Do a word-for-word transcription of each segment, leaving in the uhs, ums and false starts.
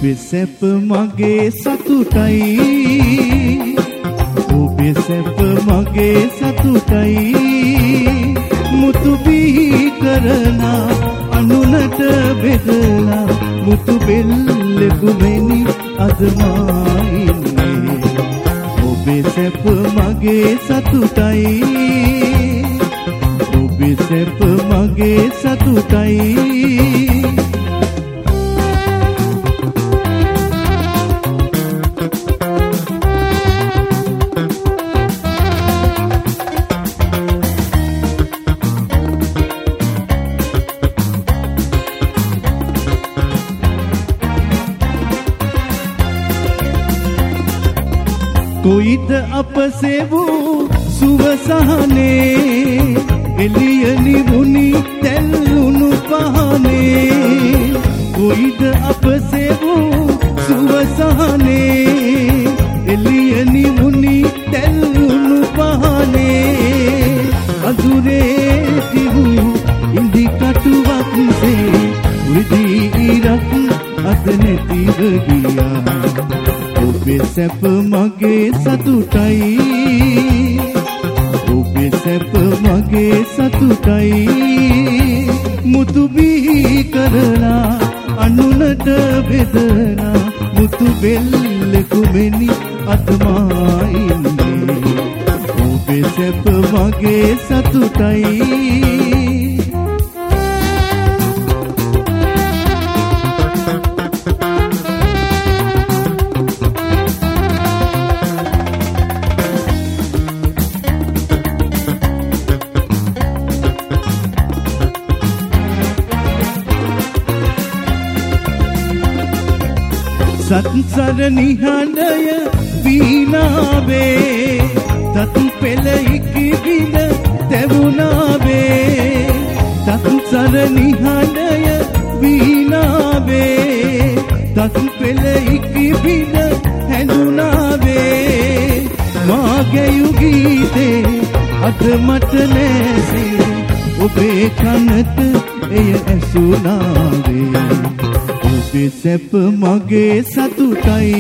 ඔබේ සැප මගේ සතුටයි ඔබේ සැප මගේ සතුටයි මුතු බිහි කරලා අනුනට බෙදලා මුතු බෙල්ලෙකු මෙනි අද මා ඉන්නේ ඔබේ සැප මගේ සතුටයි ඔබේ සැප මගේ සතුටයි කොයිද අප සෙවූ සුවසහනේ එළිය නිවුනි තැල්ලුණු පහනේ කොයිද අප සෙවූ සුවසහනේ එළිය නිවුනි තැල්ලුණු පහනේ අඳුරේ තිබූ ඉඳි කටුවක්සේ විදී ඉරක් අද නැතිව ගියා ඔබේ සැප මගේ සතුටයි ඔබේ සැප මගේ සතුටයි මුතු බිහි කරලා අනුනට බෙදලා මුතු බෙල්ලෙකු මෙනි අද මා ඉන්නේ ඔබේ සැප මගේ සතුටයි සත්සරණි හඬය වීණාවේ තත් පෙළ ඉකිබින තැවුණාවේ සත්සරණි හඬය වීණාවේ තත් පෙළ ඉකිබින හැඳුනාවේ මාගේ යුගීතේ අද මට නැසේ ඔබේ කනට එය ඇසුණාවේ ඔබේ සැප මගේ සතුටයි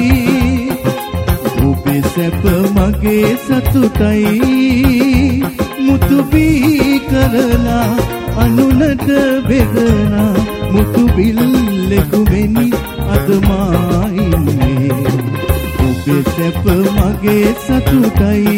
ඔබේ සැප මගේ සතුටයි මුතු බිහි කරලා අනුනට බෙදලා මුතු බිල්ලෙකු මෙනි අද මා ඉන්නේ ඔබේ සැප මගේ සතුටයි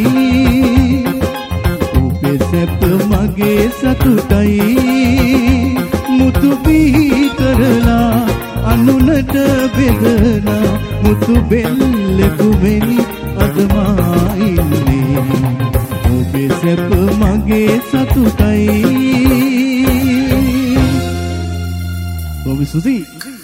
ඔබේ සැප මගේ සතුටයි මුතු බිහි කරලා අනුනට බෙදලා මුතු බෙල්ලෙකු මෙනි අද මා ඉන්නේ ඔබේ සැප මගේ සතුටයි ඔබ සුසී